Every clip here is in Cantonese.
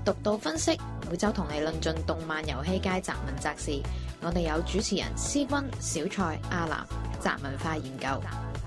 獨到分析，每周同你論盡動漫遊戲界雜文雜事。我哋有主持人思君、小蔡、阿南，雜文化研究。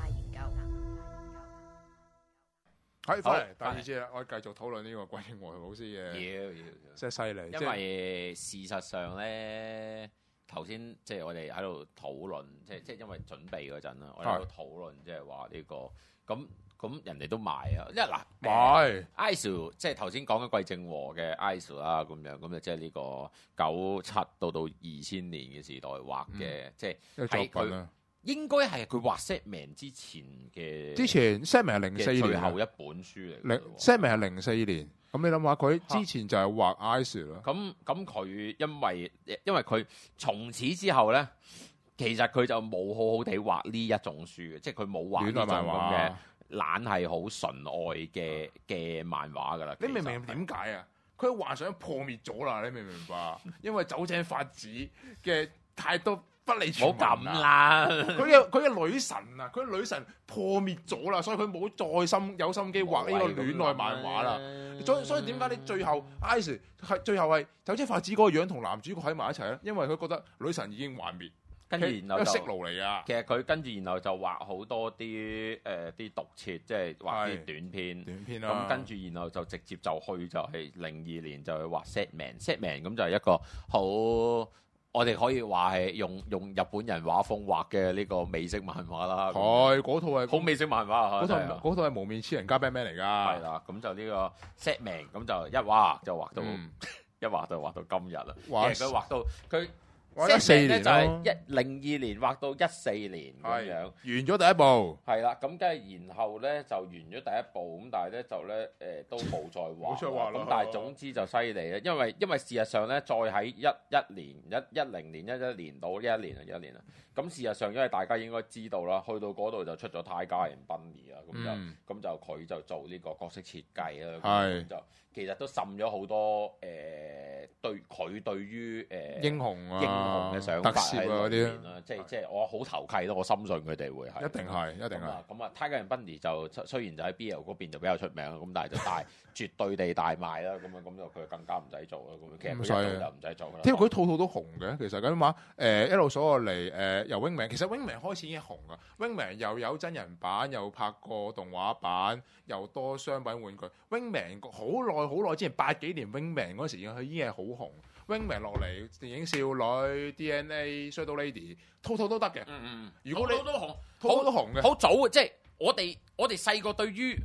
係翻嚟第二節啦，我哋繼續討論呢個桂正和老師嘅，真係犀利。 因為事實上咧，頭先即係我哋喺度討論，即係因為準備嗰陣啦，我哋喺度討論即係話呢個咁人哋都買啊，因為嗱買 ISO 即係頭先講嘅桂正和嘅 ISO 啦，咁樣咁就即係呢個97到2000年嘅時代畫嘅，即係係佢。應該係佢畫 Setman 之前嘅， 之前 Setman 係04年最後一本書嚟。 Setman 係04年，咁你諗下佢之前就係畫 ISO 咯。 咁佢因為佢從此之後咧，其實佢就冇好好地畫呢一種書嘅，即係佢冇畫呢種咁嘅懶係好純愛嘅漫畫噶啦。 你明唔明點解啊？佢幻想破滅咗啦，你明唔明白？因為酒井法子嘅太多。不理傳聞咁啦， 佢嘅女神啊，佢女神破滅咗啦，所以佢冇再有心機畫呢個戀愛漫畫啦。所以點解你最後 ISO 係最後係酒井法子嗰個樣同男主角喺埋一齊咧？因為佢覺得女神已經幻滅， 跟住然後就色奴嚟啊。 其實佢跟住然後就畫好多啲啲讀切，即係畫啲短篇啦。 咁跟住然後就直接就係02年就去畫 Setman 咁就係一個好。我哋可以話係用日本人畫風畫嘅呢個美式漫畫啦。 係嗰套係好美式漫畫啊！ 嗰套係無面超人加 Batman 嚟㗎。 係啦，咁就呢個 Setman 咁就一畫就畫到一畫就畫到今日啦。其實佢畫到佢。14年就係02年畫到14年咁樣， 完咗第一部。 係啦，咁跟住然後咧就完咗第一部，咁但係咧就咧都冇再畫。咁但係總之就犀利咧，因為事實上咧，再喺10年到11年啦。咁事實上，因為大家應該知道啦，去到嗰度就出咗泰加人賓尼啊，咁就佢就做呢個角色設計啦。咁就其實都滲咗好多對於英雄嘅想法喺裏面啦，即係我好投契咯，我深信佢哋會係。 一定係。 咁啊，泰加人賓尼就雖然就喺 BL 嗰邊就比較出名啦，咁但係就絕對地大賣啦，咁就佢更加唔使做啦。咁其實佢一路就唔使做啦。 因為佢套都紅嘅，其實咁話一路數落嚟由 Wingman， 其實 Wingman 開始已經紅噶。Wingman 又有真人版，又拍過動畫版，又多商品玩具。Wingman 好耐之前80幾年 Wingman 嗰時佢已經係好紅。Wingman 落嚟電影少女 DNA Shadow Lady 套都得嘅。如果你套都紅嘅， 好早嘅，即係我哋細個對於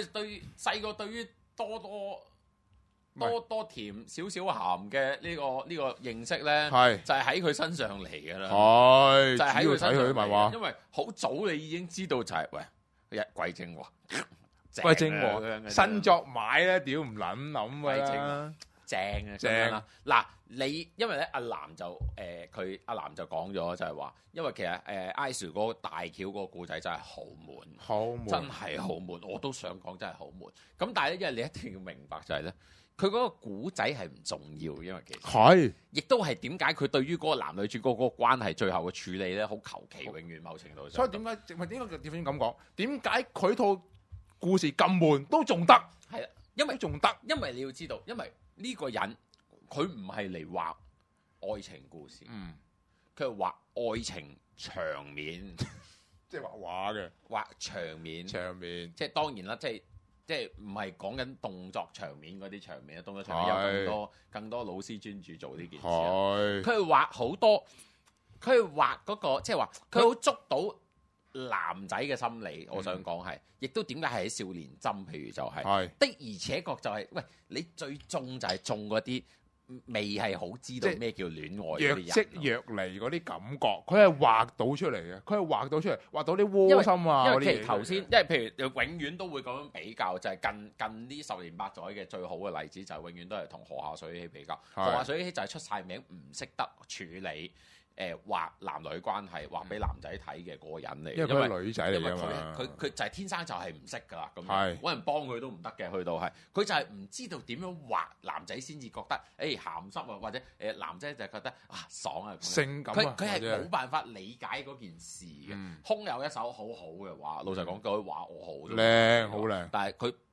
多甜少少鹹嘅呢個認識咧，就係喺佢身上嚟㗎啦。就係喺佢身上嚟漫畫，因為好早你已經知道就係桂正和新作買咧，屌唔撚諗㗎啦，正啊！嗱，你因為咧阿南就講咗就係話，因為其實ISO 嗰個大橋嗰個故仔真係好悶，真係好悶。我都想講真係好悶。咁但係咧，因為你一定要明白就係咧，佢嗰個故仔係唔重要，因為其實亦都係點解佢對於嗰個男女主角嗰個關係最後嘅處理咧，好求其，永遠某程度上。 所以點解咁講？點解佢套故事咁悶都仲得？ 係啦，因為你要知道，因為呢個人佢唔係嚟畫愛情故事，佢係畫愛情場面， 即係畫畫嘅， 畫場面，即係當然啦，即係唔係講緊動作場面嗰啲場面啊，動作場面有更多老師專注做呢件事。佢係畫好多，佢係畫嗰個，即係話佢好捉到男仔嘅心理。我想講係，亦都點解係喺少年針，譬如就係的而且確就係，喂，你最中就係中嗰啲未係好知道咩叫戀愛嗰啲人， 若即若離嗰啲感覺，佢係畫到出嚟嘅，畫到啲窩心啊！ 因為其實頭先，因為譬如永遠都會咁樣比較，就係近呢10年8載嘅最好嘅例子，就係永遠都係同河下水希比較。河下水希就係出晒名，唔識得處理。畫男女關係，畫俾男仔睇嘅嗰個人嚟， 因為佢係女仔嚟㗎嘛。 佢就係天生就係唔識㗎啦，咁揾人幫佢都唔得嘅，去到係佢就係唔知道點樣畫男仔先至覺得鹹濕啊，或者男仔就覺得爽啊， 性感啊。 佢係冇辦法理解嗰件事嘅。空有一手好好嘅畫，老實講句畫我好靚好靚， 但係佢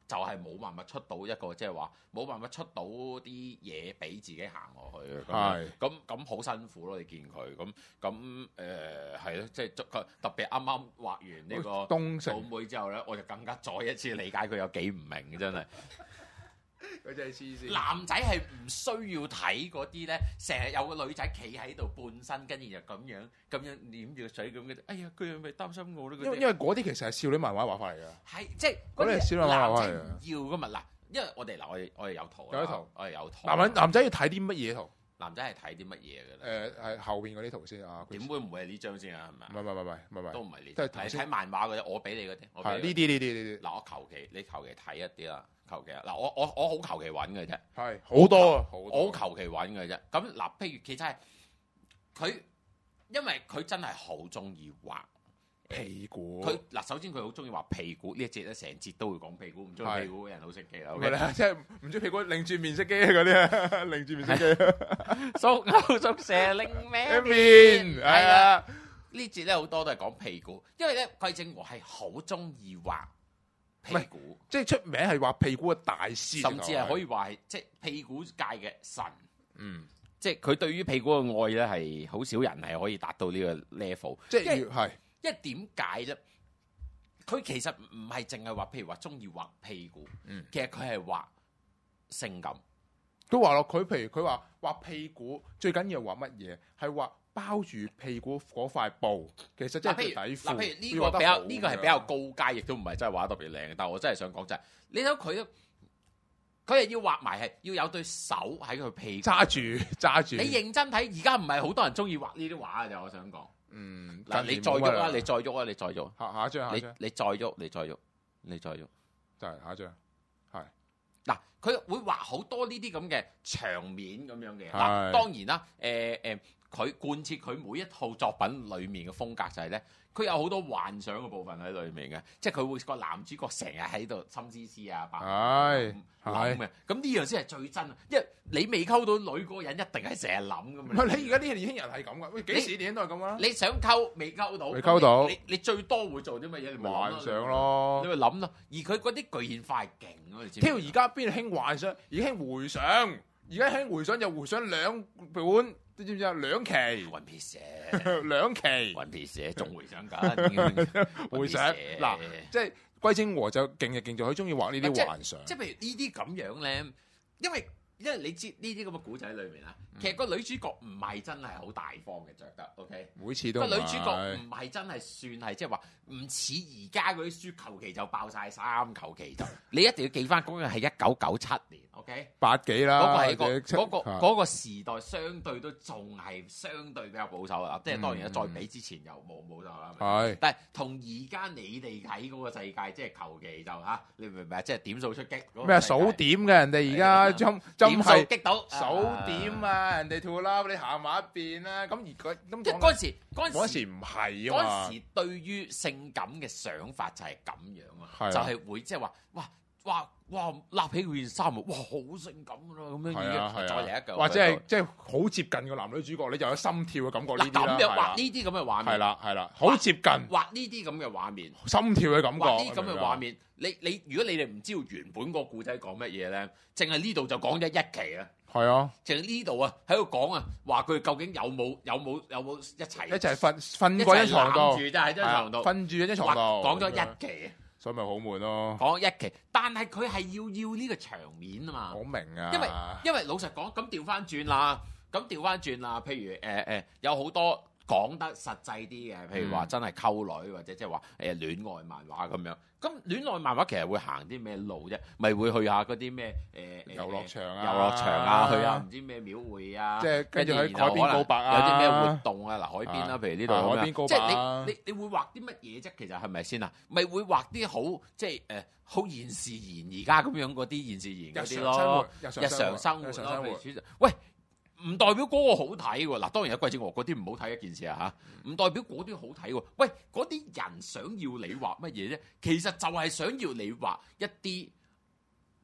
就係冇辦法出到一個即係話冇辦法出到啲嘢俾自己行落去咁好辛苦咯。你見佢咁係咯，即係特別啱啱畫完呢個東城老妹之後咧，我就更加再一次理解佢有幾唔明真係。 佢真係黐線。 男仔係唔需要睇嗰啲咧，成日有個女仔企喺度半身，跟住就咁樣舔住個水咁嘅。哎呀，佢係咪擔心我咧？因為嗰啲其實係少女漫畫畫翻嚟㗎。 係即係嗰啲係少女漫畫畫嚟㗎。 要㗎嘛嗱，因為我哋有圖，我哋有圖。 男仔要睇啲乜嘢圖？ 男仔係睇啲乜嘢嘅咧？ 係後邊嗰啲圖先啊。 點會唔會係呢張先啊？係咪？ 唔係， 都唔係呢。 都係睇漫畫嗰啲，我俾你嗰啲。 係呢啲。 嗱，我求其睇一啲啦。求其嗱，我好求其揾嘅啫， 係好多啊， 我好求其揾嘅啫。咁嗱，譬如其實係佢，因為佢真係好中意畫屁股。 佢嗱，首先佢好中意畫屁股呢一節咧，成節都會講屁股。唔中意屁股嘅人好識記啦。 係啦，即係唔中意屁股，擰住面色機嗰啲啊，擰住面色機。 縮牛縮蛇擰咩面？係啊， 呢節咧好多都係講屁股，因為咧桂正和係好中意畫屁股， 即係出名係畫屁股嘅大師， 甚至係可以話係即係屁股界嘅神。即係佢對於屁股嘅愛咧，係好少人係可以達到呢個 level。 即係因為點解咧？佢其實唔係淨係話，譬如話中意畫屁股，其實佢係畫性感。 都話咯，佢譬如佢話畫屁股最緊要畫乜嘢？係畫包住屁股嗰塊布，其實即係底褲。 嗱，譬如呢個比較呢個係比較高階，亦都唔係真係畫得特別靚。但係我真係想講就係，你睇佢係要畫埋係要有對手喺佢屁股揸住。你認真睇，而家唔係好多人中意畫呢啲畫嘅，我想講。嗱，你再喐啦，你再喐啊，你再喐。 下一張， 你再喐，你再喐， 就係下一張。係嗱，佢會畫好多呢啲咁嘅場面咁樣嘅。嗱，當然啦，佢貫徹佢每一套作品裡面嘅風格就係咧，佢有好多幻想嘅部分喺裡面嘅，即係佢會個男主角成日喺度心思思啊，諗嘅。咁呢樣先係最真，因為你未溝到女嗰個人，一定係成日諗咁嘛。 你而家啲年輕人係咁噶，喂，幾時年都係咁啊？ 你想溝未溝到，你最多會做啲乜嘢？你幻想咯， 你咪諗咯。而佢嗰啲具現化係勁咯，你知唔知？ 聽而家邊興幻想，而興回想，而家興回想就回想兩本。你知唔知啊？兩期 One Piece 兩期 One Piece 仲回想緊， 回想嗱，即係桂正和就勁就勁在佢中意畫呢啲幻想。 即係譬如呢啲咁樣咧，因為你知呢啲咁嘅古仔裏面啊，其實個女主角唔係真係好大方嘅着得 ，OK？ 每次都個女主角唔係真係算係即係話唔似而家嗰啲書求其就爆晒衫，求其就你一定要記翻嗰個係1997年 ，OK？ 80幾啦， 嗰個時代相對都仲係相對比較保守啦，即係當然再比之前又冇保守啦。係，但係同而家你哋睇嗰個世界，即係求其就嚇，你明唔明啊？即係點數出擊咩數點嘅人哋而家點數擊到數點啊！人哋跳啦，你行埋一邊啦。咁而即係嗰時唔係啊嘛。 嗰時對於性感嘅想法就係咁樣啊，就係會即係話哇立起佢件衫啊，哇好性感㗎啦，咁樣已經再嚟一嚿。 或者即係好接近個男女主角，你就有心跳嘅感覺呢啲啦。 咁樣畫呢啲咁嘅畫面， 係啦，好接近。畫呢啲咁嘅畫面， 心跳嘅感覺。 畫呢啲咁嘅畫面，你如果你哋唔知道原本個故仔講乜嘢咧，淨係呢度就講咗一期啊。 係啊， 淨係呢度啊，喺度講啊，話佢究竟有冇一齊瞓過一床度， 住就喺張床度， 瞓住喺張床度， 講咗一期， 所以咪好悶咯。 講一期，但係佢係要呢個場面啊嘛。 我明啊， 因為老實講，咁調翻轉啦，譬如有好多講得實際啲嘅，譬如話真係溝女或者即係話戀愛漫畫咁樣。咁戀愛漫畫其實會行啲咩路啫？咪會去下嗰啲咩遊樂場啊，去下唔知咩廟會啊， 即係跟住喺海邊告白啊， 有啲咩活動啊？嗱，海邊啦，譬如呢度海邊告白啊， 即係你會畫啲乜嘢啫？其實係咪先啊？咪會畫啲好即係好現時而家咁樣嗰啲現時嗰啲咯，日常生活。喂！唔代表嗰個好睇喎，嗱當然有桂正和嗰啲唔好睇一件事啊嚇，唔代表嗰啲好睇喎。喂，嗰啲人想要你畫乜嘢啫？其實就係想要你畫一啲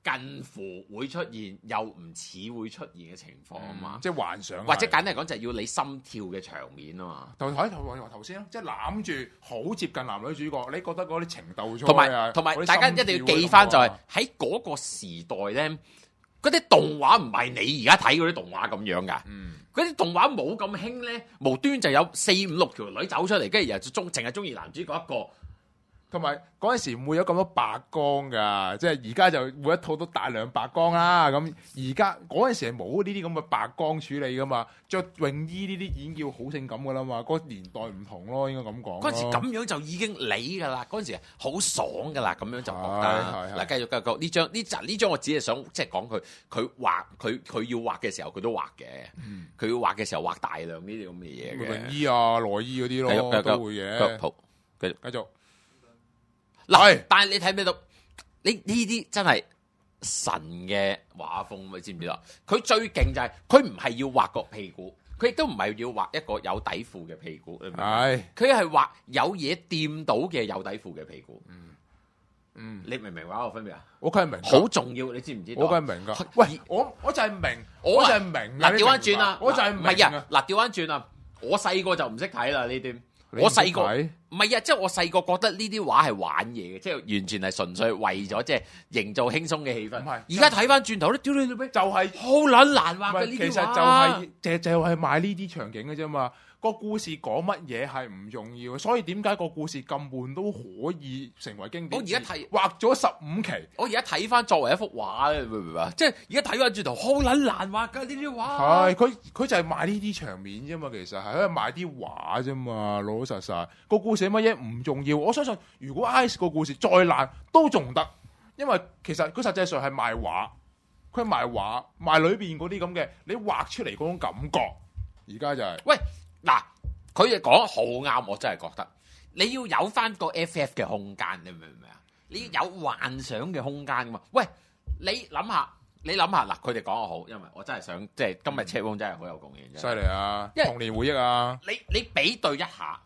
近乎會出現又唔似會出現嘅情況啊嘛， 即係幻想， 或者簡單嚟講就係要你心跳嘅場面啊嘛。 頭先咯，即係攬住好接近男女主角，你覺得嗰啲情竇初開同埋大家一定要記翻就係喺嗰個時代咧，嗰啲動畫唔係你而家睇嗰啲動畫咁樣噶。嗰啲動畫冇咁興咧，無端就有4、5、6條女走出嚟，跟住又淨係中意男主角一個。 同埋嗰陣時唔會有咁多白光㗎，即係而家就每一套都大量白光啦。咁而家嗰陣時係冇呢啲咁嘅白光處理㗎嘛，着泳衣呢啲已經要好性感㗎啦嘛。嗰個年代唔同咯，應該咁講。 嗰陣時咁樣就已經理㗎啦，嗰陣時好爽㗎啦，咁樣就覺得。嗱，繼續呢張我只係想即係講佢畫佢要畫嘅時候佢都畫嘅，佢要畫嘅時候畫大量呢啲咁嘅嘢嘅。 泳衣啊、內衣嗰啲咯，都會嘅。 好，繼續。 嗱， 但係你睇唔睇到？呢啲真係神嘅畫風，你知唔知道？佢最勁就係佢唔係要畫個屁股，佢亦都唔係要畫一個有底褲嘅屁股。係，佢係畫有嘢掂到嘅有底褲嘅屁股。你明唔明畫個分別啊？我梗係明，好重要，你知唔知道？ 我梗係明㗎。喂，我就係明，我就係明。 嗱，調翻轉啦， 我就係唔係啊。嗱，調翻轉啦，我細個就唔識睇啦呢啲。我細個唔係啊，即係我細個覺得呢啲畫係玩嘢嘅，即係完全係純粹為咗即係營造輕鬆嘅氣氛。而家睇翻轉頭咧，屌你老味，就係好撚難畫嘅呢啲畫。其實就係賣呢啲場景嘅啫嘛。個故事講乜嘢係唔重要，所以點解個故事咁悶都可以成為經典？我而家睇畫咗15期， 我而家睇翻作為一幅畫咧，明唔明啊？即係而家睇翻轉頭，好撚難畫㗎呢啲畫。 係佢就係賣呢啲場面啫嘛，其實係喺度賣啲畫啫嘛，老老實實個故事乜嘢唔重要。我相信如果 Ice 個故事再爛都仲得，因為其實佢實際上係賣畫，佢賣畫賣裏邊嗰啲咁嘅你畫出嚟嗰種感覺。而家就係喂。嗱，佢哋講得好啱，我真係覺得你要有翻個 FF 嘅空間，你明唔明啊？你要有幻想嘅空間噶嘛？喂，你諗下嗱，佢哋講得好，因為我真係想即係今日赤峰真係好有貢獻， 犀利啊！童年回憶啊！ 你比對一下，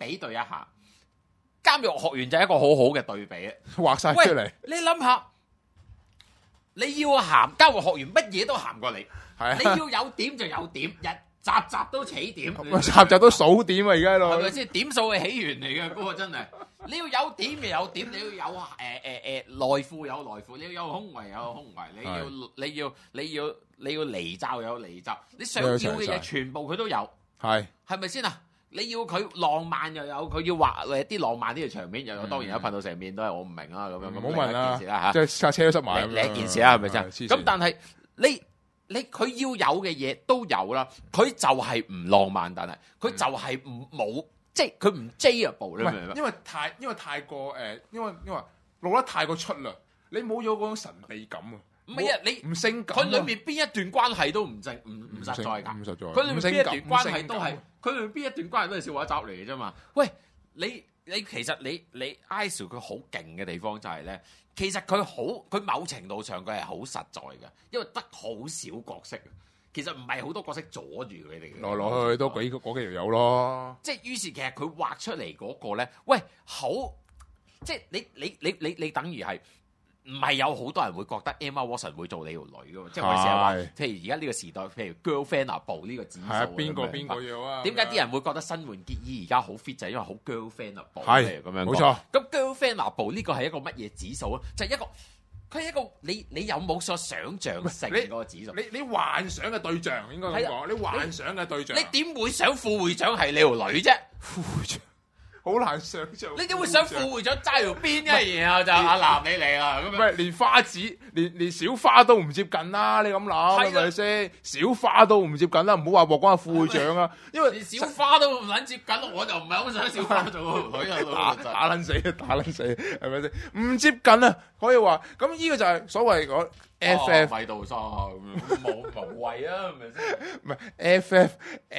監獄學園就係一個好好嘅對比， 畫晒出嚟。 你諗下，你要鹹監獄學園乜嘢都鹹過你，你要有點就有點集集都起點， 集集都數點啊！而家喺度係咪先點數嘅起源嚟嘅嗰個真係？你要有點就有點，你要有內褲有內褲，你要有胸圍有胸圍，你要離罩有離罩，你想要嘅嘢全部佢都有，係咪先啊？你要佢浪漫又有，佢要畫啲浪漫啲嘅場面又有，當然有噴到成面都係我唔明啦咁樣。 冇問啦， 件事啦即係架車都塞埋另一件事啦，係咪先？咁但係你佢要有嘅嘢都有啦，佢就係唔浪漫，但係佢就係冇，即係佢唔 J-able，你明唔明？ 因為太過因為錄得太過出啦，你冇咗嗰種神秘感啊！ 唔係啊，你唔性感， 佢裏面邊一段關係都唔實在㗎， 唔實在。 佢裏面邊一段關係都係，佢裏面邊一段關係都係笑話集嚟嘅啫嘛。喂，你其實你 Ice 佢好勁嘅地方就係咧。其實佢某程度上佢係好實在嘅，因為得好少角色，其實唔係好多角色阻住佢哋嘅， 來來去去都嗰幾條友咯。 即係於是其實佢畫出嚟嗰個咧，喂好，即係你等於係唔係有好多人會覺得 Emma Watson 會做你條女㗎嘛？即係我哋成日話，譬如而家呢個時代，譬如 girlfriendable 呢個指數，係啊， 邊個要啊？ 點解啲人會覺得新垣結衣而家好 fit 就係因為好 girlfriendable 係咁樣， 冇錯。 咁 girlfriendable 呢個係一個乜嘢指數啊？就係佢係一個你有冇所想像性嗰個指數？ 你幻想嘅對象應該咁講，你幻想嘅對象， 你點會想副會長係你條女啫？ 副會長。好難想像， 你點會想副會長揸條邊嘅？然後就阿男你嚟啦，咁樣。 唔係連花子，連小花都唔接近啦！你咁諗係咪先？小花都唔接近啦，唔好話莫講係副會長啊！因為連小花都唔撚接近，我就唔係好想小花做個女啊！ 打撚死，係咪先？唔接近啊，可以話咁呢個就係所謂嗰 FF 米杜莎咁樣，無謂啊，係咪先？ 唔係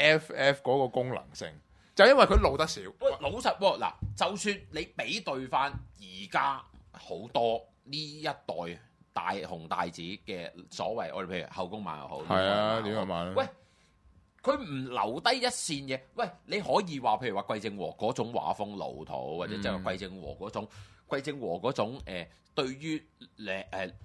FF 嗰個功能性。就因為佢露得少。 喂，老實喎，嗱，就算你比對翻而家好多呢一代大紅大紫嘅所謂我哋譬如後宮漫又好， 係啊，點樣漫？ 喂，佢唔留低一線嘅，喂，你可以話譬如話桂正和嗰種畫風老土，或者即係桂正和嗰種對於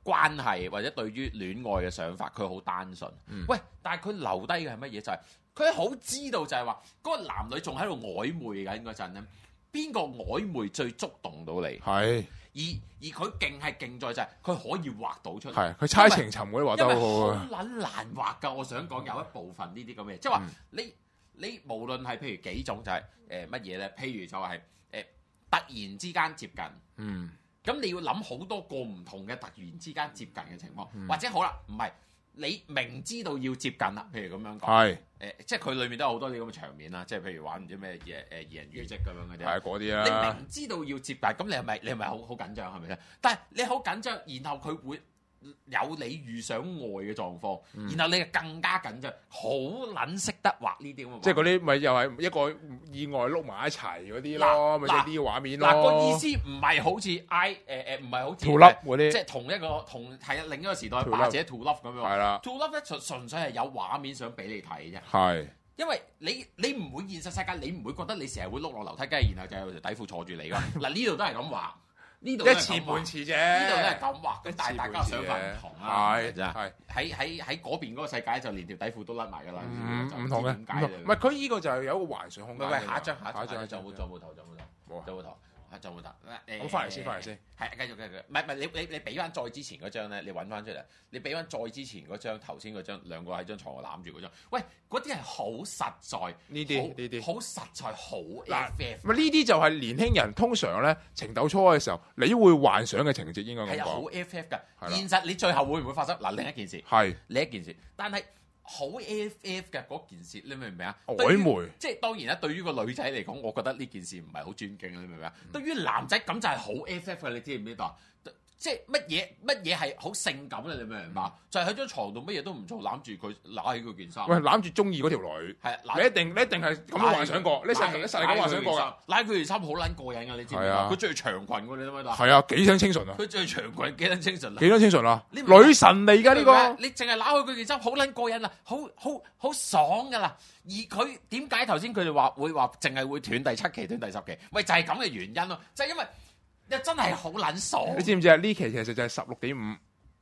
關係或者對於戀愛嘅想法，佢好單純。喂，但係佢留低嘅係乜嘢？就係佢好知道就係話嗰個男女仲喺度曖昧緊嗰陣咧，邊個曖昧最觸動到你？係。而佢勁係勁在就係佢可以畫到出嚟。係，佢猜情尋嗰啲畫得好好啊。好撚難畫㗎，我想講有一部分呢啲咁嘅嘢，即係話你無論係譬如幾種就係乜嘢咧？譬如就係突然之間接近。咁你要諗好多個唔同嘅突然之間接近嘅情況，或者好啦，唔係你明知道要接近啦，譬如咁樣講，即係佢裏面都有好多啲咁嘅場面啦，即係譬如玩唔知咩二人遇襲咁樣嗰啲，係嗰啲啦。你明知道要接近，咁你係咪好緊張係咪先？但係你好緊張，然後佢會有你遇上愛嘅狀況，然後你就更加緊張，好撚識得畫呢啲咁嘅。即係嗰啲咪又係一個意外碌埋一齊嗰啲咯，咪即係啲畫面咯。嗱，個意思唔係好似唔係好似 To Love 嗰啲，即係同係另一個時代或者 To Love 咁樣。係啦 ，To Love 咧純粹係有畫面想俾你睇啫。係，因為你唔會現實世界，你唔會覺得你成日會碌落樓梯，跟住然後就有條底褲坐住你㗎。嗱，呢度都係咁畫。呢度一次半次啫，呢度都係咁畫，咁但係大家想法唔同啦，係真係喺嗰邊嗰個世界就連條底褲都甩埋㗎啦，唔同嘅，唔係佢呢個就係有一個幻想空間。喂，下一張，就冇頭，就冇頭，咁翻嚟先，係繼續，唔係你俾翻再之前嗰張咧，你揾翻出嚟，你俾翻再之前嗰張頭先嗰張兩個喺張床度攬住嗰張，喂，嗰啲係好實在，呢啲好實在，好 FF。咪呢啲就係年輕人通常咧情竇初開嘅時候，你會幻想嘅情節應該咁講。係好 FF 㗎，現實你最後會唔會發生？嗱，另一件事係另一件事，但係。好 FF 嘅嗰件事，你明唔明啊？曖昧，即係當然啦。對於個女仔嚟講，我覺得呢件事唔係好尊敬，你明唔明啊？對於男仔咁就係好 FF 嘅，你知唔知道？即係乜嘢係好性感嘅，你明唔明白？就係喺張床度乜嘢都唔做，攬住佢揦起佢件衫。喂，攬住中意嗰條女，係你一定係咁樣幻想過，你實係咁幻想過㗎。揦佢件衫好撚過癮㗎，你知唔知啊？佢着長裙㗎，你知唔知啊？係啊，幾撚清純啊！佢着長裙幾撚清純啊？幾撚清純啊？女神嚟㗎呢個！你淨係揦佢件衫好撚過癮啊！好爽㗎啦！而佢點解頭先佢哋會話淨係會斷第7期、斷第10期？喂，就係咁嘅原因咯，就係因為。又真係好撚爽！你知唔知啊？呢期其實就係16.5，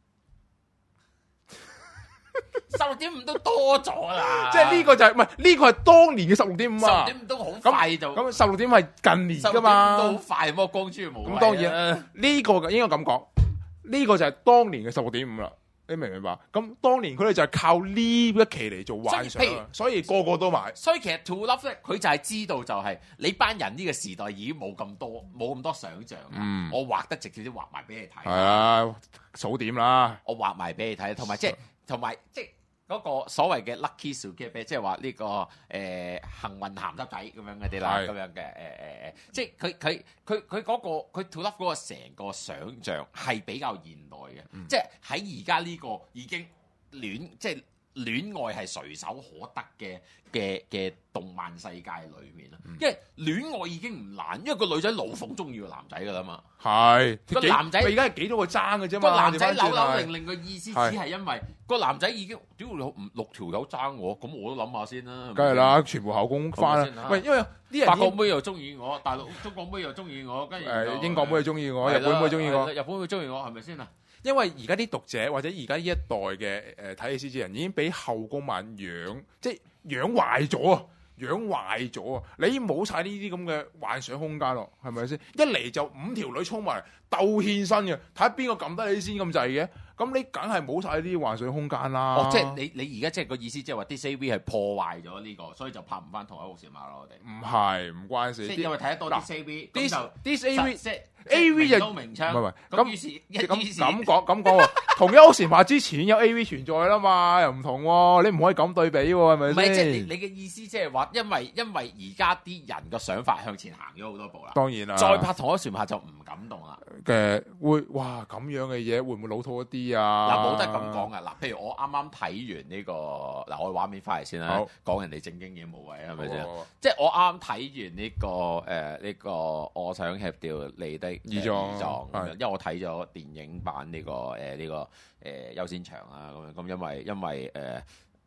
16.5都多咗啦。即係呢個就係唔係呢個係當年嘅16.5啊？16.5都好快就咁16.5係近年㗎嘛？都好快，魔光珠冇。咁當然呢個應該咁講，呢個就係當年嘅16.5啦。你明唔明白？咁當年佢哋就係靠呢一期嚟做幻想，所以個個都買。所以其實 To Love 咧，佢就係知道就係你班人呢個時代已經冇咁多想像。我畫得直接啲畫埋俾你睇。係啊，數點啦。我畫埋俾你睇，同埋即係嗰個所謂嘅 lucky sugar， 即係話呢個幸運鹹濕仔咁樣嗰啲啦，咁樣嘅即係佢嗰個佢 To Love 嗰個成個想像係比較現代嘅，即係喺而家呢個已經戀愛係隨手可得嘅動漫世界裏面啦，因為戀愛已經唔難，因為個女仔老奉中意個男仔噶啦嘛。係個男仔，而家係幾多個爭嘅啫嘛。個男仔扭扭令令嘅意思只係因為個男仔已經屌你6條友爭我，咁我都諗下先啦。梗係啦，全部後宮翻啦。喂，因為啲人法國妹又中意我，大陸中國妹又中意我，跟住英國妹又中意我，日本妹中意我，日本妹中意我，係咪先啊？因為而家啲讀者或者而家呢一代嘅睇戲之人已經俾後宮漫養壞咗啊！養壞咗啊！你冇晒呢啲咁嘅幻想空間咯，係咪先？一嚟就5條女衝埋嚟鬥獻身嘅，睇下邊個撳得你先咁滯嘅。咁你梗係冇晒呢啲幻想空間啦。哦，即係你而家即係個意思，即係話 DCV 係破壞咗呢個，所以就拍唔翻同一屋檐馬咯。我哋唔係唔關事，即係因為睇得多 DCV，咁就 DCV 即係 AV 就都明槍，唔係咁於是咁講喎。同一屋檐馬之前有 AV 存在啦嘛，又唔同喎，你唔可以咁對比喎，係咪先？唔係即係你嘅意思，即係話因為而家啲人個想法向前行咗好多步啦。當然啦，再拍同一屋檐馬就唔敢動啦。會哇咁樣嘅嘢會唔會老土一啲啊？嗱，冇得咁講噶。嗱，譬如我啱啱睇完呢個嗱，我畫面翻嚟先啦，講人哋正經嘢冇謂係咪先？即係我啱睇完呢個我想吃掉你的胰臟，因為我睇咗電影版呢個優先場啦咁樣。咁因為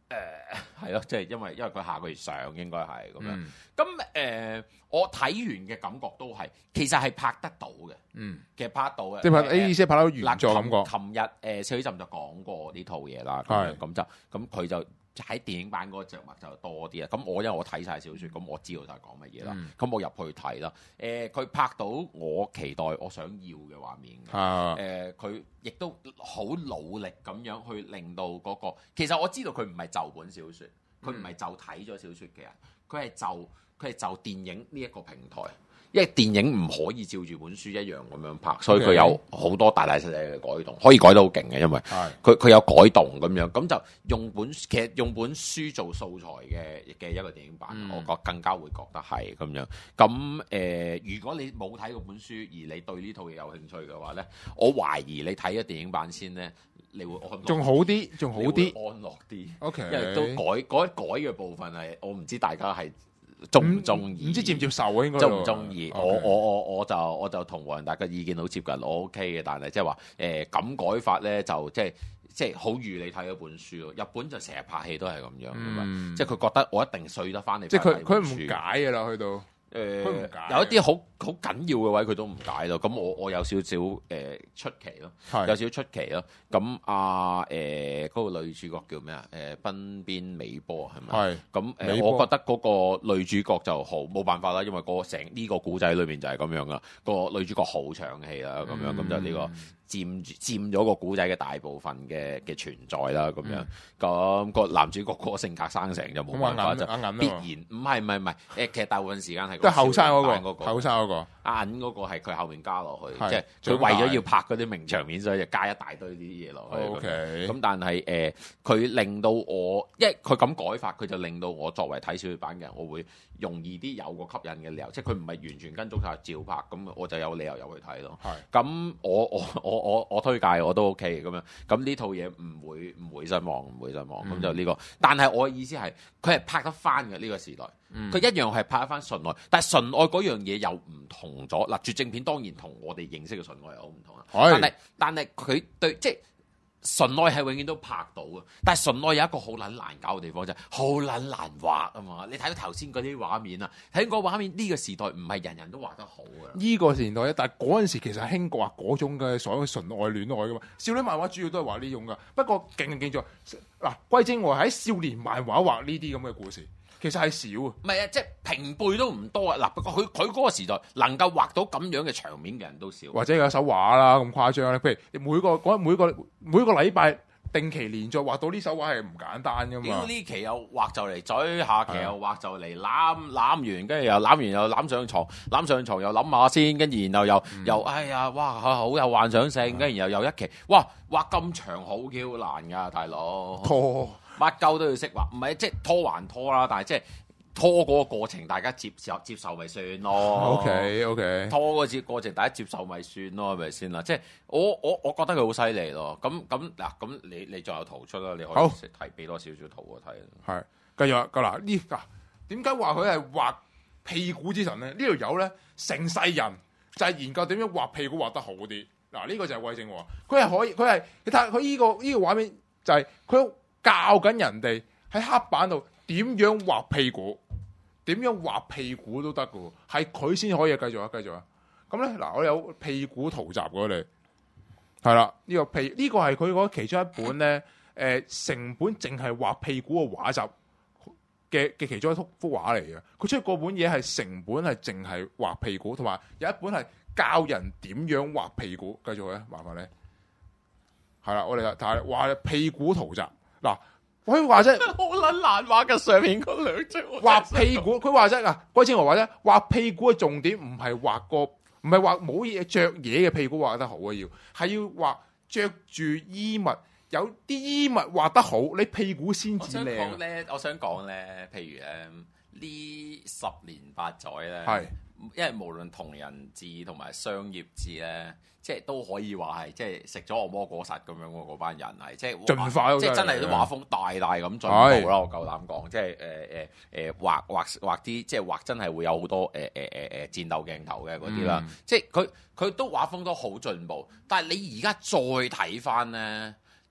係咯，即係因為佢下個月上應該係咁樣。咁我睇完嘅感覺都係其實係拍得到嘅。其實拍得到嘅。即係意思係拍到原作感覺。 琴日小浸就講過呢套嘢啦。咁佢就喺電影版嗰個著墨就多啲啦。咁因為我睇晒小説，咁我知道就係講乜嘢啦。咁我入去睇啦。佢拍到我期待我想要嘅畫面。佢亦都好努力咁樣去令到嗰個。其實我知道佢唔係就本小説，佢唔係就睇咗小説嘅人，佢係就電影呢一個平台。因為電影唔可以照住本書一樣咁樣拍，所以佢有好多大大細細嘅改動，可以改得好勁嘅，因為佢有改動咁樣，咁就其實用本書做素材嘅一個電影版，我更加會覺得係咁樣。咁如果你冇睇過本書，而你對呢套嘢有興趣嘅話咧，我懷疑你睇咗電影版先咧，你會仲好啲，安樂啲。OK， 因為都改嘅部分係我唔知大家係。中唔中意？唔知接唔接受啊？應該中唔中意？我就同黃仁達嘅意見好接近，我 OK 嘅。但係即係話咁改法咧，就即係好如你睇嗰本書咯。日本就成日拍戲都係咁樣，即係佢覺得我一定碎得翻你。即係佢唔解㗎啦，去到。有一啲好緊要嘅位佢都唔解咯，咁我有少少出奇咯，有少少出奇咯。咁嗰個女主角叫咩啊？濱邊美波係咪？係。咁我覺得嗰個女主角就好冇辦法啦，因為成呢個古仔裏面就係咁樣噶，個女主角好搶戲啦，咁樣咁就呢個佔咗個古仔嘅大部分嘅存在啦，咁樣咁個男主角個性格生成就冇辦法，就必然唔係其實大部分時間係都係後生嗰個阿銀嗰個係佢後面加落去，即係佢為咗要拍嗰啲名場面，所以就加一大堆啲嘢落去。OK，咁但係佢令到我，因為佢咁改法，佢就令到我作為睇小説版嘅人，我會容易啲有個吸引嘅理由，即係佢唔係完全跟足晒照拍，咁我就有理由入去睇咯。咁我推介我都 OK 咁樣，咁呢套嘢唔會失望，咁就呢個。但係我嘅意思係，佢係拍得翻嘅呢個時代，佢一樣係拍得翻純愛，但係純愛嗰樣嘢又唔同咗。嗱，絕症片當然同我哋認識嘅純愛又好唔同啦。但係佢對即係純愛係永遠都拍到嘅，但係純愛有一個好撚難搞嘅地方就係好撚難畫啊嘛！你睇到頭先嗰啲畫面啊，睇個畫面呢個時代唔係人人都畫得好嘅。呢個時代，但係嗰陣時其實係興畫嗰種嘅所謂純愛戀愛噶嘛。少女漫畫主要都係畫呢種噶，不過勁在嗱，桂正和喺少年漫畫畫呢啲咁嘅故事。其實係少啊，唔係啊，即係平輩都唔多啊。嗱，不過佢嗰個時代能夠畫到咁樣嘅場面嘅人都少，或者有一手畫啦咁誇張咧。譬如每個禮拜定期連續畫到呢手畫係唔簡單噶嘛。呢期又畫就嚟嘴，下期又畫就嚟攬完，跟住又攬完又攬上床又諗下先，跟住然後又哎呀哇好有幻想性，跟住又一期哇畫咁長好叫難噶，大佬乜鳩都要識畫，唔係即係拖還拖啦，但係即係拖嗰個過程，大家接受咪算咯。OK， 拖個過程，大家接受咪算咯，係咪先啦？即係我覺得佢好犀利咯。咁嗱，咁你仲有圖出啦？你可以睇俾多少少圖我睇。係，繼續嗱呢點解話佢係畫屁股之神咧？呢條友咧成世人就係研究點樣畫屁股畫得好啲。嗱，呢個就係桂正和，佢係可以，你睇佢呢個畫面就係佢。教緊人哋喺黑板度點樣畫屁股，點樣畫屁股都得㗎喎，係佢先可以繼續啊！咁咧嗱，我有屁股圖集嗰你係啦，呢個係佢嗰其中一本咧，成本淨係畫屁股嘅畫集嘅其中一幅畫嚟嘅。佢出嗰本嘢係成本係淨係畫屁股，同埋有一本係教人點樣畫屁股。繼續咧，麻煩你係啦，我哋睇畫屁股圖集。嗱，佢話啫，好撚難畫嘅上面嗰兩隻畫屁股。佢話啫嗱，桂正和話啫，畫屁股嘅重點唔係畫冇嘢着嘢嘅屁股畫得好啊，係要畫着住衣物，有啲衣物畫得好，你屁股先至靚。我想講咧，譬如呢10年8載咧，係因為無論同人誌同埋商業誌咧。即係都可以話係，即係食咗惡魔果實咁樣喎，嗰班人係即係進化，即係真係啲畫風大咁進步啦！我夠膽講，即係畫啲即係畫真係會有好多戰鬥鏡頭嘅嗰啲啦。即係佢都畫風都好進步，但係你而家再睇翻咧，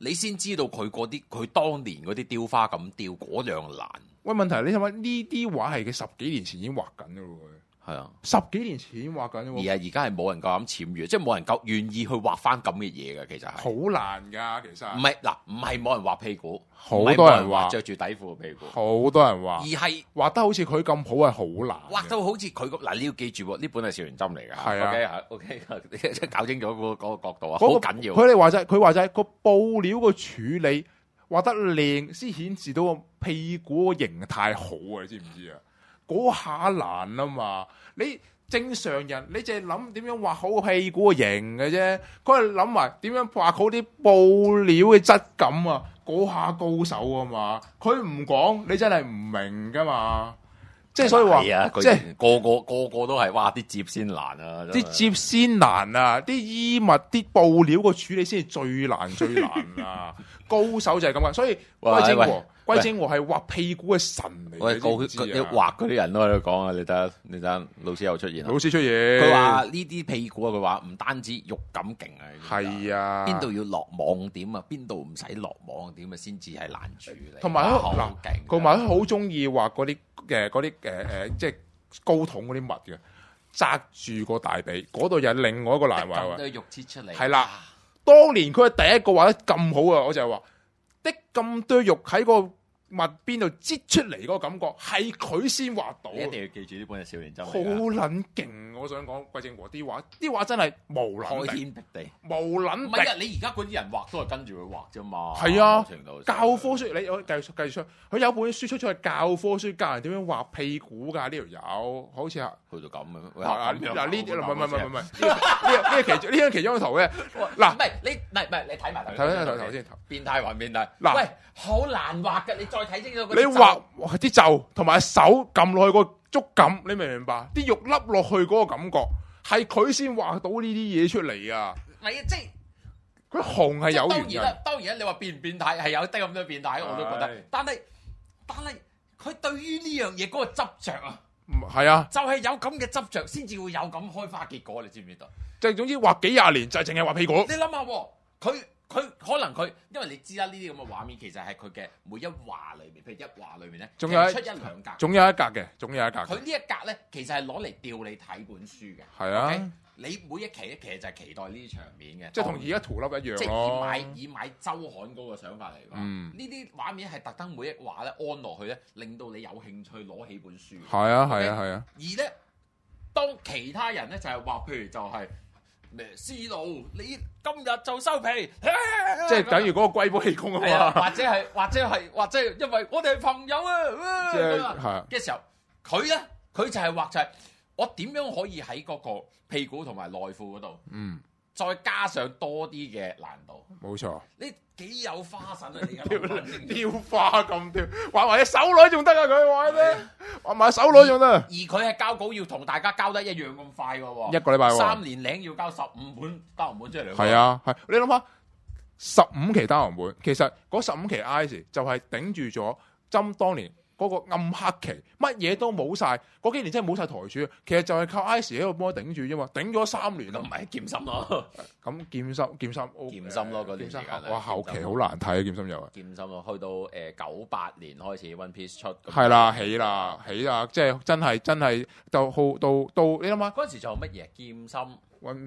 你先知道佢當年嗰啲雕花咁雕嗰樣難。 喂，問題你睇下呢啲畫係佢10幾年前已經畫緊嘅咯喎。 係啊 ，10幾年前已經畫緊喎。 而家係冇人夠膽僭越，即係冇人夠願意去畫翻咁嘅嘢嘅，其實係好難㗎，其實。 唔係冇人畫屁股， 好多人畫着住底褲嘅屁股， 好多人畫， 而係畫得好似佢咁好係好難。 畫到好似佢咁嗱，你要記住喎，呢本係少年針嚟㗎。 係啊 ，OK，即係搞清楚嗰個角度啊，好緊要。 佢話齋個布料個處理畫得靚，先顯示到個屁股個形態好啊！你知唔知啊？嗰下難啊嘛，你。正常人你淨係諗點樣畫好個屁股個型嘅啫，佢係諗埋點樣畫好啲布料嘅質感啊！嗰下高手啊嘛，佢唔講你真係唔明噶嘛。即係所以話，即係個個都係，哇！啲摺先難啊， 啲摺先難啊，啲衣物啲布料個處理先係最難啊！高手就係咁嘅，所以桂正和係畫屁股嘅神嚟嘅。 你畫嗰啲人都喺度講啊，你睇老師又出現。 老師出現， 佢話呢啲屁股啊，佢話唔單止肉感勁啊， 係啊， 邊度要落網點啊，邊度唔使落網點啊，先至係難處理。 同埋嗱，同埋佢好中意畫嗰啲即係高筒嗰啲物嘅，紮住個大髀，嗰度又係另外一個難畫。 咁多肉切出嚟， 係啦。當年佢係第一個畫得咁好啊！我就係話，的咁多肉喺個物邊度擠出嚟嗰個感覺，係佢先畫到。 你一定要記住呢本係少年針。 好撚勁！我想講桂正和啲畫真係無撚開天闢地， 無撚。 唔係啊！你而家嗰啲人畫都係跟住佢畫啫嘛。 係啊，教科書你我繼續出，佢有本書出係教科書教人點樣畫屁股㗎。呢條友好似係去到咁嘅。 嗱呢啲唔係呢張其中一個圖嘅。嗱， 唔係你睇埋頭先。 變態還變態。 嗱， 喂，好難畫㗎，你再睇清楚。 你畫啲袖同埋手撳落去個觸感，你明唔明白？啲肉凹落去嗰個感覺，係佢先畫到呢啲嘢出嚟啊！ 唔係啊，即係佢紅係有原因。 當然啦，你話變唔變態係有啲咁多變態，我都覺得。但係佢對於呢樣嘢嗰個執着啊， 係啊， 就係有咁嘅執着，先至會有咁開花結果。你知唔知道？ 即係總之畫幾廿年就係淨係畫屁股。 你諗下，佢可能因為你知啦，呢啲咁嘅畫面其實係佢嘅每一畫裏面，譬如一畫裏面咧，仲有出一兩格， 總有一格嘅，總有一格。 佢呢一格咧，其實係攞嚟吊你睇本書嘅。係啊， okay? 你每一期咧，其實就係期待呢啲場面嘅， 即係同而家圖粒一樣咯。 即係以買週刊嗰個想法嚟講，呢啲畫面係特登每一畫咧安落去咧，令到你有興趣攞起本書。 係啊，係啊，係啊。 而咧，當其他人咧就係話，譬如就係。思路，你今日就收皮， 即係等於嗰個龜波氣功啊嘛， 或者係，因為我哋係朋友啊， 即係嘅時候，佢就係畫就係我點樣可以喺嗰個屁股同埋內褲嗰度，再加上多啲嘅難度。 冇錯， 你幾有花神啊！你雕花咁雕，畫埋隻手女仲得啊！佢畫咩？畫埋手女仲得。而佢係交稿要同大家交得一樣咁快嘅喎， 一個禮拜 3年零要交15本單行本出嚟。 係啊，係你諗下15期單行本，其實嗰15期 ICE 就係頂住咗針當年嗰個暗黑期，乜嘢都冇晒，嗰幾年真係冇晒台柱，其實就係靠 ICE 喺度幫佢頂住啫嘛，頂咗3年。 咁唔係劍心咯， 咁劍心咯嗰段時間。哇，後期好難睇啊！劍心又係劍心咯，去到98年開始 One Piece 出。 係啦，起啦，即係真係到你諗下嗰陣時仲有乜嘢？劍心 One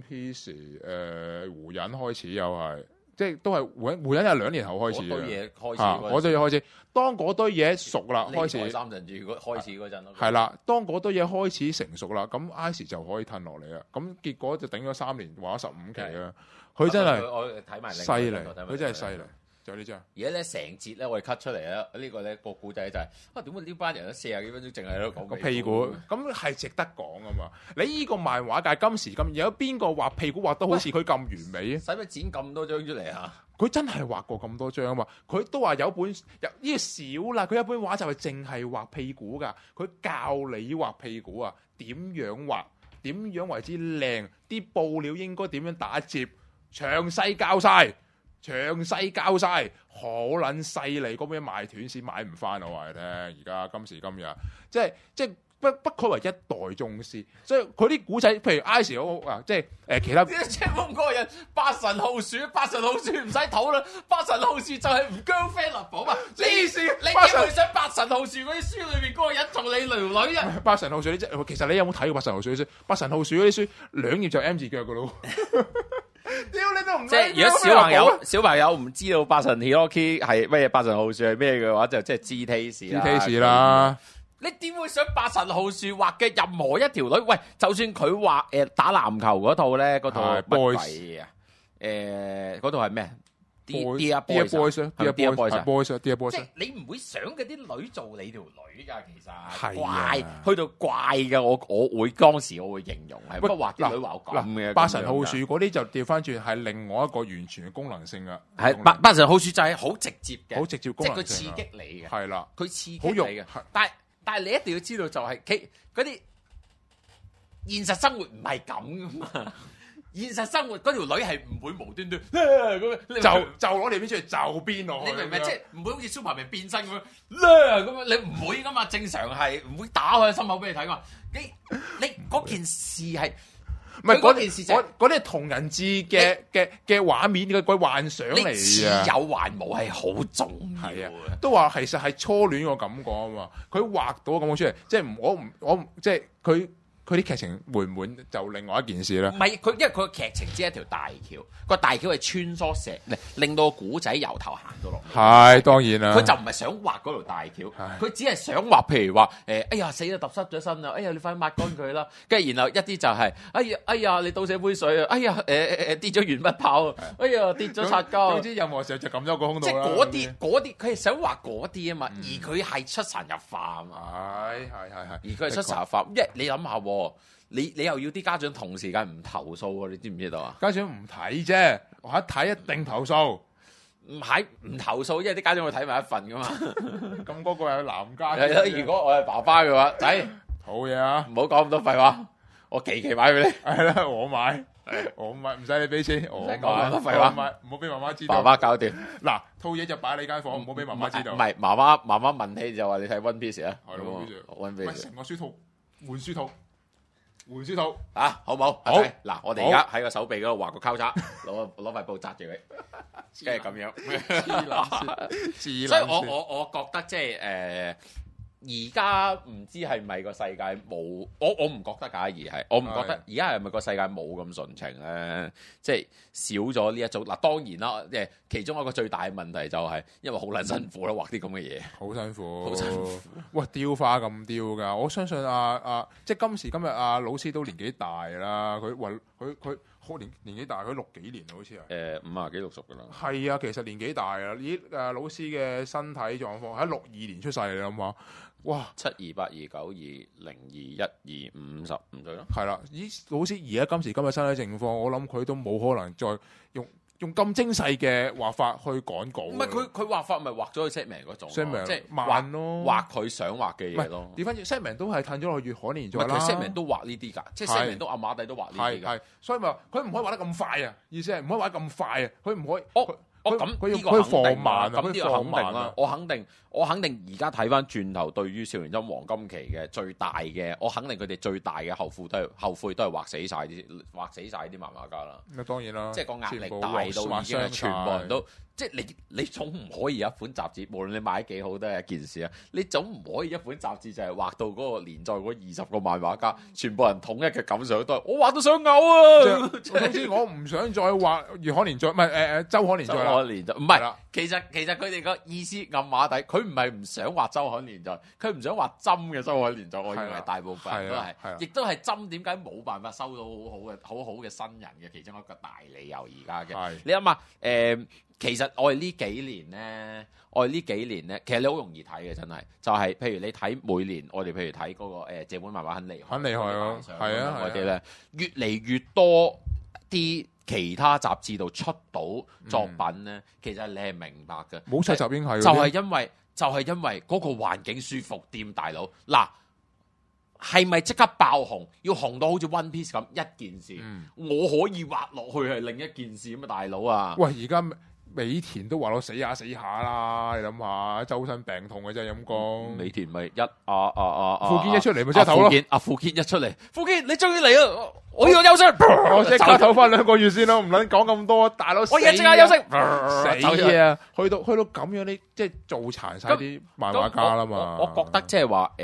Piece 胡人開始又係。即係都係胡人係2年後開始嘅。嗰堆嘢開始，當嗰堆嘢熟啦，開始。 三陣住，如果開始嗰陣咯。 係啦，當嗰堆嘢開始成熟啦，咁 ICE 就可以褪落嚟啦。咁結果就頂咗3年，畫咗15期啦。佢真係我睇埋犀利，佢真係犀利。就呢張。 而家咧成節咧，我哋 cut 出嚟咧，呢個咧個古仔就係點解呢班人都40幾分鐘淨係喺度講個屁股？咁係值得講啊嘛！你呢個漫畫界今時今日有邊個畫屁股畫得好似佢咁完美啊？ 使乜剪咁多張出嚟啊？ 佢真係畫過咁多張啊嘛！佢都話有本呢個少啦，佢有本畫就係淨係畫屁股㗎。佢教你畫屁股啊，點樣畫，點樣為之靚，啲布料應該點樣打摺，詳細教晒。好撚犀利，嗰邊賣斷先買唔翻，我話你聽。而家今時今日，即係不愧為一代宗師，所以佢啲古仔，譬如 Ice 即係其他。 即係嗰個人八神好鼠唔使討論，八神好鼠就係唔姜啡立寶嘛。你點會想八神好鼠嗰啲書裏面嗰個人做你條女啊？ 八神好鼠呢？其實你有冇睇過八神好鼠啲書？八神好鼠嗰啲書2頁就 M 字腳噶咯。屌你都唔即係如果小朋友唔知道八神 Hiroki 係咩，八神好鼠係咩嘅話，就即係 G-Taste 啦。你點會想八神好鼠畫嘅任何一條女？喂，就算佢畫打籃球嗰套咧，嗰套乜鬼啊？嗰套係咩？Dear Boys，即係你唔會想嗰啲女做你條女㗎，其實怪去到怪嘅，我會當時我會形容係不過畫啲女畫咁嘅。 八神好鼠嗰啲就調翻轉係另外一個完全嘅功能性㗎。 係八神好鼠就係好直接嘅， 好直接功能性， 即係佢刺激你嘅。 係啦， 佢刺激你嘅。但係你一定要知道就係嗰啲現實生活唔係咁噶嘛。現實生活嗰條女係唔會無端端就攞條片出嚟就變落去， 你明唔明？即係唔會好似 Superman 變身咁樣咁樣，你唔會噶嘛？正常係唔會打開心口俾你睇噶嘛？你嗰件事係唔係嗰件事？嗰啲係同人誌嘅畫面嘅鬼幻想嚟嘅。 似有還無係好重要嘅。 都話其實係初戀個感覺啊嘛。佢畫到咁樣出嚟，即係我唔即係佢啲劇情滿唔滿就另外一件事啦。唔係佢，因為佢個劇情只係一條大橋，個大橋係穿梭石，令到個古仔由頭行到落。 係當然啦。 佢就唔係想畫嗰條大橋，佢只係想畫，譬如話哎呀死啦，揼濕咗身啦，哎呀你快抹乾佢啦，跟住然後一啲就係哎呀你倒瀉杯水啊，哎呀跌咗鉛筆泡，哎呀跌咗擦膠。 總之任何時候就撳咗個空度啦。 即係嗰啲，佢係想畫嗰啲啊嘛，而佢係出神入化啊嘛。 係。 而佢係出神入化，因為你諗下。你又要啲家長同時間唔投訴喎，你知唔知道啊？ 家長唔睇啫，我一睇一定投訴。 唔投訴，因為啲家長會睇埋一份噶嘛。 咁嗰個係男家。 係咯，如果我係爸爸嘅話，仔好嘢啊！ 唔好講咁多廢話，我期買俾你。 係啦，我買，唔使你俾錢，我買。講咁多廢話，唔好俾媽媽知道。 爸爸搞掂。嗱， 套嘢就擺你間房，唔好俾媽媽知道。 唔係，媽媽問起就話你睇 One Piece 啊。 係咯 ，One Piece。 成個書套換書套啊，好唔好？好。嗱，我哋而家喺個手臂嗰度畫個交叉，攞塊布紮住佢，跟住咁樣。所以我覺得即係而家唔知係咪個世界冇，我唔覺得㗎，而係我唔覺得而家係咪個世界冇咁純情咧？即係少咗呢一種。嗱，當然啦，其中一個最大嘅問題就係因為好撚辛苦啦，畫啲咁嘅嘢， 好辛苦。喂，雕花咁雕㗎，我相信即係今時今日老師都年紀大啦，佢好年紀大，佢60幾年好似係 50幾60㗎啦。 係啊，其實年紀大啦，老師嘅身體狀況喺62年出世嚟啦嘛。哇 ！7、2、8、2、9、2、0、2、1、2、50唔對咯。 係啦，老師而家今時今日身體情況，我諗佢都冇可能再用咁精細嘅畫法去趕稿。唔係佢畫法咪畫咗佢 set 名嗰種，即係慢咯， 畫佢想畫嘅嘢咯。 調翻轉 set 名都係褪咗落去月刊連載啦。 set 名都畫呢啲㗎，即係 set 名都阿馬底都畫呢啲㗎。 所以咪佢唔可以畫得咁快啊！意思係唔可以畫得咁快啊！佢唔可以。 咁呢個放慢，咁呢個肯定啦。我肯定而家睇翻轉頭，對於少年針黃金期嘅最大嘅，我肯定佢哋最大嘅後悔都係畫死晒啲漫畫家啦。 咁當然啦， 即係個壓力大到已經係全部人都，即係你總唔可以一款雜誌，無論你賣得幾好都係一件事啊！你總唔可以一款雜誌就係畫到嗰個連載嗰20個漫畫家，全部人統一嘅感想都係我畫到想嘔啊！ 總之我唔想再畫月刊連載，唔係週刊連載啦。 唔係，其實佢哋個意思暗碼底，佢唔係唔想畫週刊連載，佢唔想畫針嘅週刊連載。我認為大部分人都係，亦都係針點解冇辦法收到好好嘅新人嘅其中一個大理由。而家嘅你諗下，其實我哋呢幾年咧，其實你好容易睇嘅，真係就係譬如你睇每年我哋譬如睇嗰個這本漫畫很厲害咯，係啊，嗰啲咧越嚟越多啲。其他雜誌度出到作品咧，其實你係明白嘅。 冇晒集英係， 就係因為嗰個環境舒服啲，大佬嗱，係咪即刻爆紅？要紅到好似 One Piece 咁一件事，我可以畫落去係另一件事咁啊，大佬啊！ 喂，而家美田都話我死下啦，你諗下，周身病痛嘅真係陰公。 美田咪富堅一出嚟咪即刻唞咯。 富堅一出嚟，富堅你終於嚟啦！我要休息， 我即刻唞翻2個月先咯，唔撚講咁多，大佬。 我而家即刻休息， 死啊！去到咁樣，你即係做殘晒啲漫畫家啦嘛。 我覺得即係話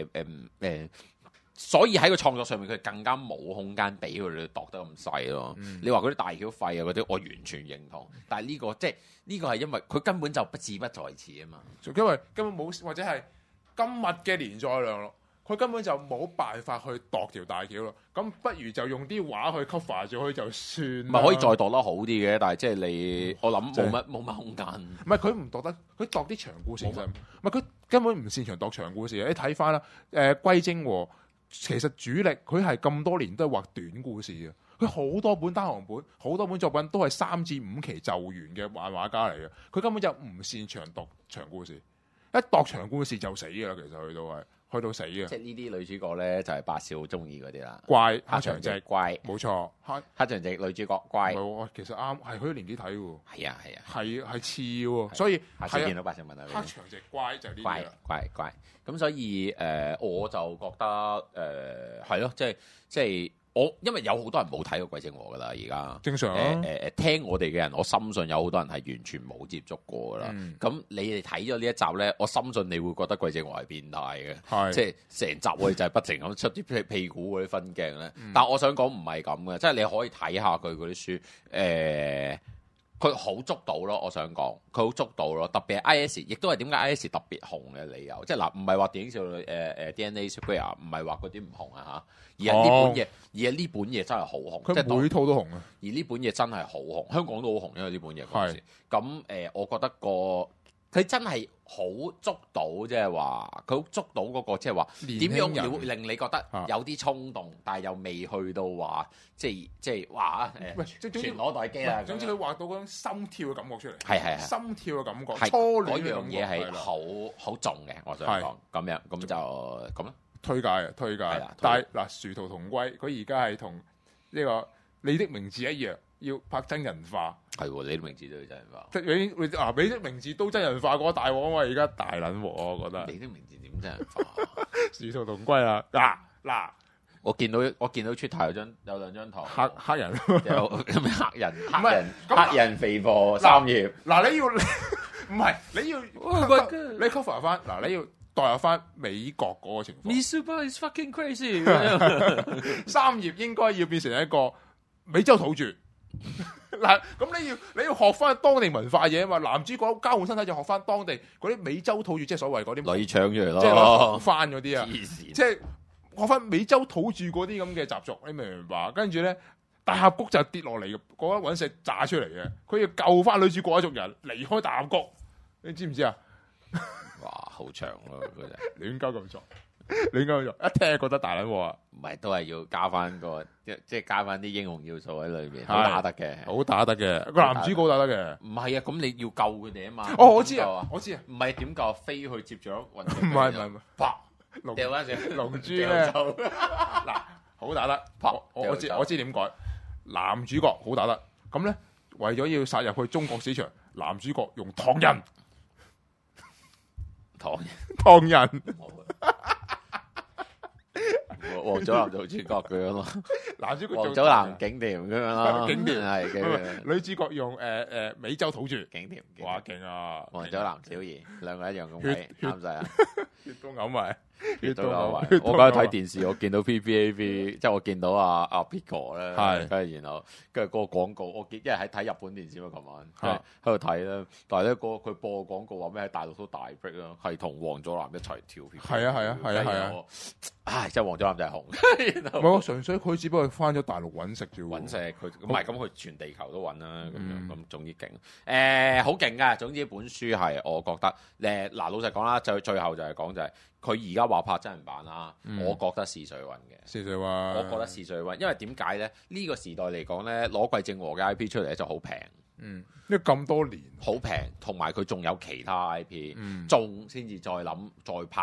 所以喺個創作上面，佢更加冇空間俾佢哋度得咁細咯。你話嗰啲大橋費啊嗰啲，我完全認同。但係呢個即係呢個係因為佢根本就志不在此啊嘛。 因為根本冇或者係今日嘅連載量咯，佢根本就冇辦法去度條大橋咯。咁不如就用啲畫去 cover 咗佢就算。 咪可以再度得好啲嘅，但係即係你我諗冇乜空間。 唔係佢唔度得，佢度啲長故事唔係佢根本唔擅長度長故事。你睇翻啦，龜精和。其實主力佢係咁多年都係畫短故事嘅，佢好多本單行本，好多本作品都係3至5期就完嘅漫畫家嚟嘅，佢根本就唔擅長讀長故事，一讀長故事就死㗎啦。其實去到死嘅。即係呢啲女主角咧，就係白少好中意嗰啲啦。 怪黑長直怪， 冇錯。黑長直女主角怪。 其實啱係佢年紀睇喎。 係啊。 係似喎，所以下次見到白少問啊。 黑長直怪就係呢啲啦。 怪。咁所以我就覺得係咯，即係我因為有好多人冇睇過桂正和噶啦，而家正常聽我哋嘅人，我深信有好多人係完全冇接觸過噶啦。咁你哋睇咗呢一集咧，我深信你會覺得桂正和係變態嘅，即係成集我哋就係不停咁出啲屁股嗰啲分鏡咧。但我想講唔係咁嘅，即係你可以睇下佢嗰啲書佢好捉到咯，我想講佢好捉到咯，特別係 IS， 亦都係點解 IS 特別紅嘅理由，即係嗱，唔係話電影少女DNA Square， 唔係話嗰啲唔紅啊嚇，而係呢本嘢真係好紅， 佢每套都紅啊， 而呢本嘢真係好紅，香港都好紅，因為呢本嘢嗰陣時，咁我覺得佢真係好捉到，即係話佢好捉到嗰個，即係話點樣會令你覺得有啲衝動，但係又未去到話即係話全裸待機啦。 總之佢畫到嗰種心跳嘅感覺出嚟， 係心跳嘅感覺， 初戀嗰樣嘢係好重嘅。我想講咁樣，咁就咁啦。 推介。但係嗱，殊途同歸，佢而家係同呢個你的名字一樣，要拍真人化。 係喎，你的名字都要真人化。 你的名字都真人化過大鑊啊！而家大撚鑊，我覺得。 你的名字點真人化？ 殊途同歸啦！嗱， 我見到出台有兩張圖， 黑人有黑人肥婆3頁。 嗱，你要唔係你要你 cover 翻嗱，你要代入翻美國嗰個情況。 Mitsuba is fucking crazy。 3頁應該要變成一個美洲土著。嗱，咁你要學翻當地文化嘢啊嘛。男主角交換身體就學翻當地嗰啲美洲土著，即係所謂嗰啲女搶出嚟咯， 即係學翻嗰啲啊，即係學翻美洲土著嗰啲咁嘅習俗，你明唔明白？跟住咧，大峽谷就跌落嚟嘅，嗰粒隕石炸出嚟嘅，佢要救翻女主角一族人離開大峽谷，你知唔知啊？ 哇，好長咯，佢真係亂鳩咁做。你應該做，一聽覺得大撚鑊啊！ 唔係，都係要加翻個，即係加翻啲英雄要素喺裏邊，好打得嘅， 好打得嘅，個男主角打得嘅。 唔係啊，咁你要救佢哋啊嘛。 哦，我知啊，唔係點救？飛去接咗雲。 唔係，啪掉翻上龍珠咧。嗱，好打得，我知點改。男主角好打得，咁咧為咗要殺入去中國市場，男主角用唐人。 黃祖藍做主角咁樣咯， 男主角黃祖藍景甜咁樣咯， 景甜係嘅。 女主角用美洲土著景甜， 哇勁啊！ 黃祖藍小儀兩個一樣咁鬼啱晒啊！ 血都嘔埋， 血都嘔埋。我嗰日睇電視，我見到 PPAV，即係我見到阿 Pico 咧，跟住然後跟住嗰個廣告，我見因為喺睇日本電視嘛，琴晚喺度睇啦。但係咧佢播個廣告話咩喺大陸都大逼啦，係同黃祖藍一齊跳。 係啊！ 唉，即係黃祖藍就係紅。 唔係，我純粹佢只不過翻咗大陸揾食啫。 揾食佢唔係咁，佢全地球都揾啦。咁樣咁總之勁，好勁噶。總之本書係我覺得嗱，老實講啦，就最後就係講就係佢而家話拍真人版啦。我覺得試水溫嘅， 試水溫。 我覺得試水溫，因為點解咧？呢個時代嚟講咧，攞桂正和嘅 IP 出嚟咧就好平。 因為咁多年好平，同埋佢仲有其他 IP，仲先至再諗再拍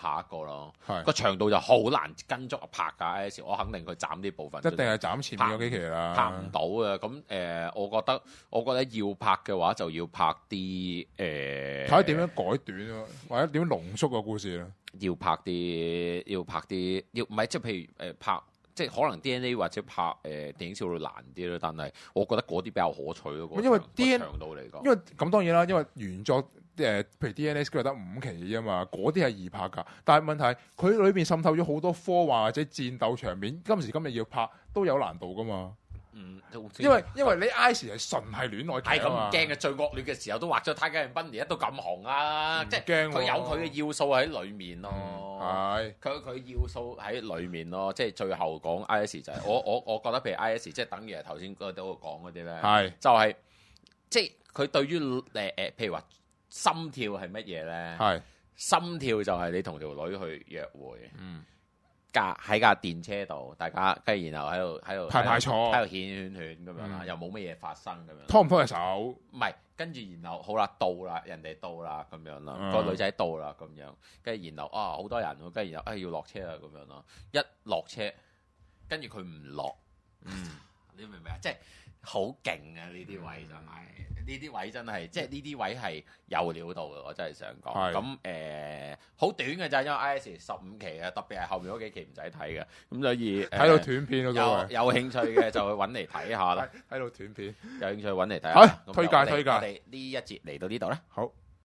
下一個咯。個長度就好難跟足拍㗎 IS， 我肯定佢斬啲部分。 一定係斬前面嗰幾期啦。 拍唔到啊！咁我覺得要拍嘅話就要拍啲睇下點樣改短啊，或者點樣濃縮個故事咧？ 要拍啲唔係即係譬如拍。即係可能 DNA 或者拍電影少女難啲咯，但係我覺得嗰啲比較可取咯。 因為 DNA 長度嚟講， 因為咁當然啦，因為原作譬如 DNA 佢得5期啊嘛，嗰啲係易拍㗎。但係問題係佢裏邊滲透咗好多科幻或者戰鬥場面，今時今日要拍都有難度㗎嘛。因為你 IS 係純係戀愛劇啊嘛， 咁驚嘅最惡劣嘅時候都畫咗 Tiger and Bunny 都咁紅啊，即係佢有佢嘅要素喺裡面咯。係佢要素喺裡面咯，即係最後講 IS 就係我覺得譬如 IS 即係等於係頭先嗰度講嗰啲咧，係就係即係佢對於譬如話心跳係乜嘢咧？係心跳就係你同條女去約會。喺架電車度，大家跟住然後喺度排坐， 喺度圈圈咁樣啦，又冇乜嘢發生咁樣。 拖唔拖隻手？ 唔係，跟住然後好啦，到啦，人哋到啦咁樣啦，個女仔到啦咁樣，跟住然後好多人，跟住然後要落車啦咁樣咯，一落車，跟住佢唔落，你明唔明啊？即係好勁啊！呢啲位真係，呢啲位真係，即係呢啲位係有料到嘅，我真係想講。咁好短嘅咋，因為 IS 15期啊，特別係後面嗰幾期唔使睇嘅，咁所以睇到斷片咯。 有興趣嘅就去揾嚟睇下啦。 睇到斷片， 有興趣揾嚟睇下。 推介。 我哋呢一節嚟到呢度咧。 好。